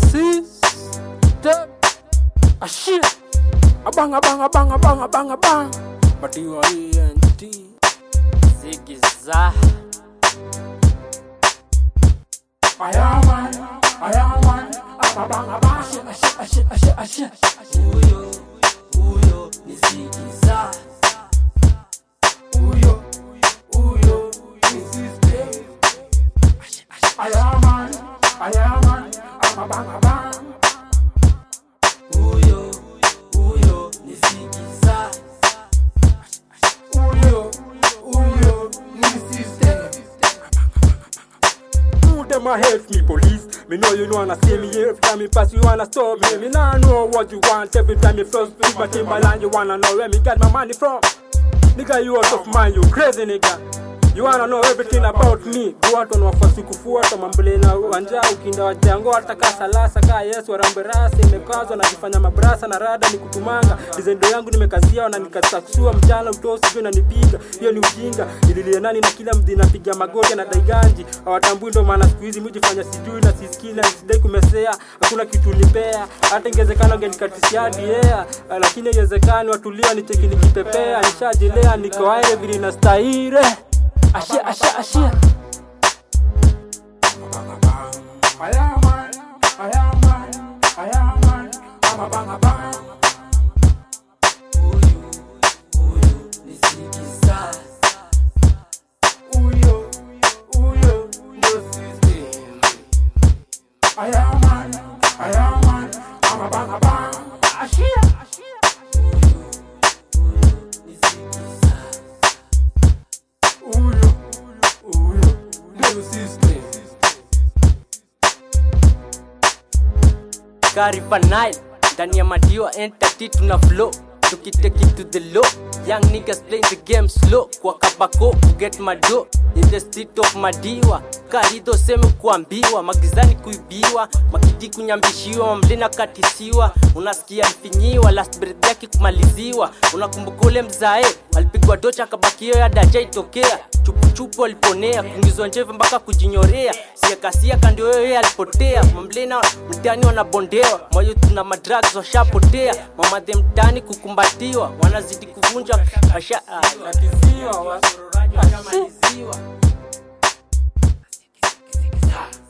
system. A shit. A bang, a bang, a bang, a bang, a bang, a bang. But you are ENT. Ziggy Zah. I am man. A bang, a bang. A shit. Uyo, ni Ziggy Zah. Uyo, ni system. I am man. A bang, a bang. Uyo, ni Ziggy Zah. Uyo, ni system. Who them a help me, police? Me know you wanna see me every time you pass, you wanna stop me. Me nah know what you want every time you first speak my Timberland. You wanna know where me got my money from? Nigga, you out of mind, you crazy nigga. You wanna know everything about me. Watu wanafasi kufuata mambele na uwanja ukinda wajango atakasa lasa kaa Yesu waramberasi imekazwa na jifanya mabrasa na rada ni kutumanga dizendo yangu nimekazia na nikasaksua mchana utosi vyo na nipiga hiyo ni ujinga ililie nani na kila mdhi napiga magoti na daiganji hawatambui ndo maana siku hizi mujifanya sijui na sisikii na sidai kumesea hakuna kitu nipea hata ingezekana ungenikatisiadi yeah lakini yezekani watulia nicheki nikipepea nishajilea niko aire vili na staire Ashia. I am man. I'm a bang a bang. Uyo, ni Ziggy Zah. Uyo, no system. I am man. I'm a bang a bang. Ashia. Uyo, ni Ziggy Zah. Uyo, no system. Kariba Nile, ndani ya madiwa entity tuna flow. Tukitake it to the low. Young niggas playing the game slow. Kwa kabako, get my dough. In the street of madiwa. Karido seme kuambiwa. Magizani kuibiwa. Makidi kunyambishiwa. Mamlena katisiwa. Unasikia mfinyiwa. Last breath yaki kumaliziwa. Unakumbuka ule mzae. Alipigwa docha kabakio ya daja itokea. Chupu aliponea. Kungizwa njeve mpaka kujinyorea. Siya kandio yoye alipotea. Mamlena mtani wanabondewa. Moyo tuna madrugs washapotea. Mamadhe mtani kukumbatiwa. Wanazidi kuvunja asha natiziwa. Wasororanya wanamaliziwa.